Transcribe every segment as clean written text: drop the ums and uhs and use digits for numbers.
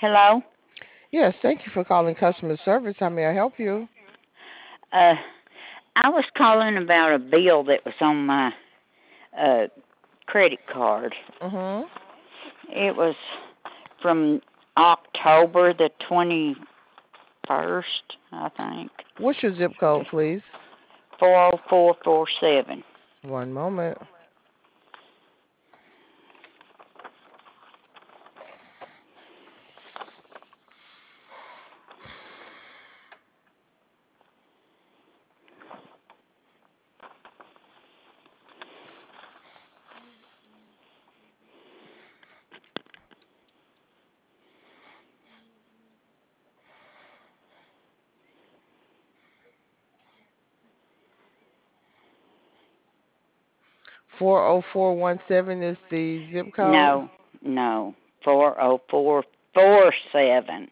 Hello? Yes, thank you for calling customer service. How may I help you? Uh, I was calling about a bill that was on my uh, credit card. Mm-hmm. It was from October the 21st, I think. What's your zip code, please? 40447. One moment. 40417 is the zip code. No, no, 40447.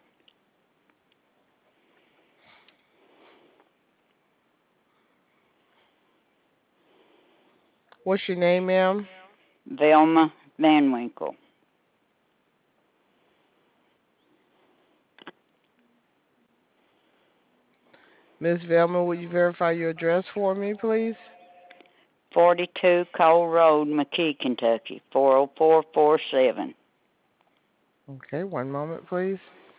What's your name, ma'am? Velma Van Winkle. Miss Velma, will you verify your address for me, please? 42 Cole Road, McKee, Kentucky. 40447. Okay, one moment, please.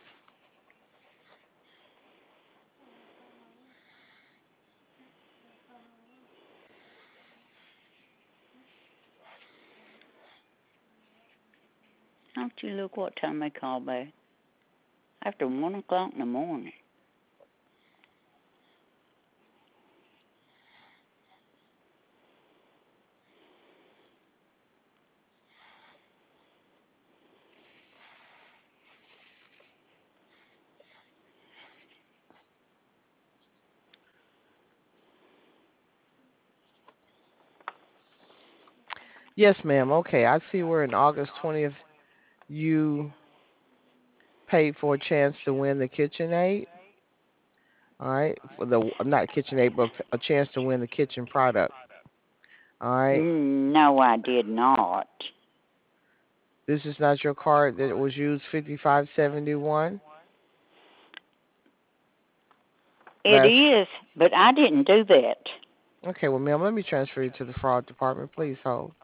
Don't you look what time they call back? After 1 o'clock in the morning. Yes, ma'am. Okay, I see we're in August 20th. You paid for a chance to win the KitchenAid. All right, for the not KitchenAid, but a chance to win the kitchen product. All right. No, I did not. This is not your card that was used 5571 It last. is, but I didn't do that. Okay, well, ma'am, let me transfer you to the fraud department. Please hold.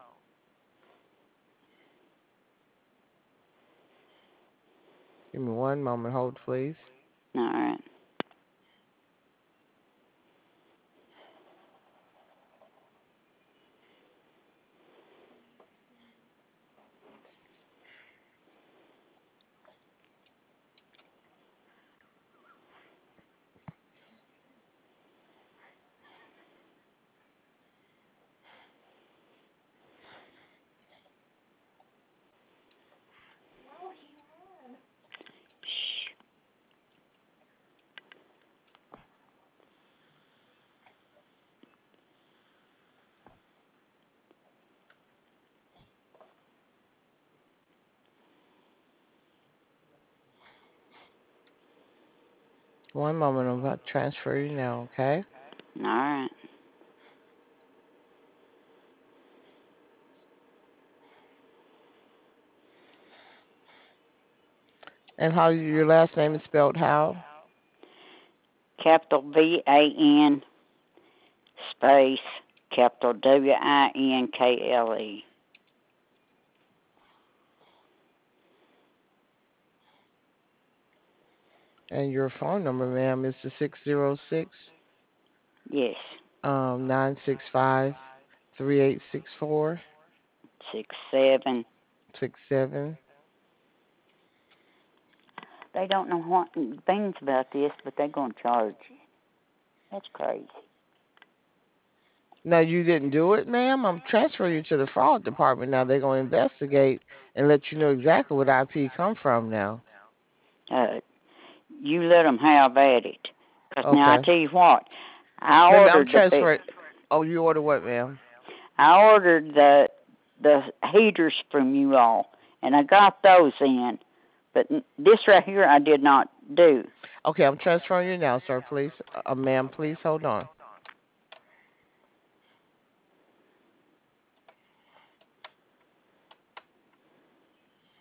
Give me one moment. Hold, please. All right. Shh. 1 moment. I'm about to transfer you now. Okay. All right. And how your last name is spelled? How? Capital VAN space capital WINKLE. And your phone number, ma'am, is the 606 Yes. 965 3864 6 7. 67. They don't know what things about this, but they're gonna charge you. That's crazy. Now you didn't do it, ma'am. I'm transferring you to the fraud department now. They're gonna investigate and let you know exactly what IP come from now. Uh, you let them have at it. 'Cause now I Okay. tell you what, I Let me. I'm ordered the bed. transferring. Oh, you order what, ma'am? I ordered the heaters from you all, and I got those in. But this right here, I did not do. Okay, I'm transferring you now, sir. Please, ma'am, please hold on.